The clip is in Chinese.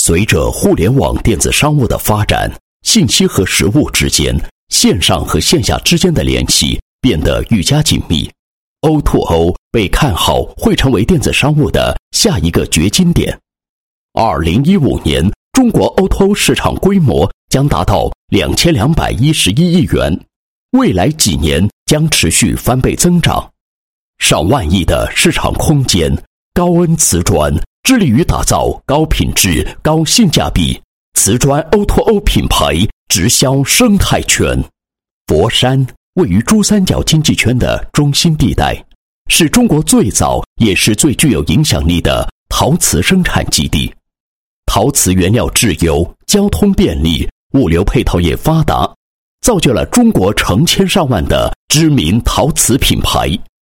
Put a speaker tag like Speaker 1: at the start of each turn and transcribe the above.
Speaker 1: 随着互联网电子商务的发展，信息和实物之间、线上和线下之间的联系变得愈加紧密。O2O 被看好会成为电子商务的下一个掘金点。2015年，中国 O2O 市场规模将达到2211亿元，未来几年将持续翻倍增长。上万亿的市场空间，高恩瓷砖致力于打造高品质、高性价比瓷砖 O2O 品牌直销生态圈。佛山位于珠三角经济圈的中心地带，是中国最早也是最具有影响力的陶瓷生产基地。陶瓷原料质优，交通便利，物流配套也发达，造就了中国成千上万的知名陶瓷品牌。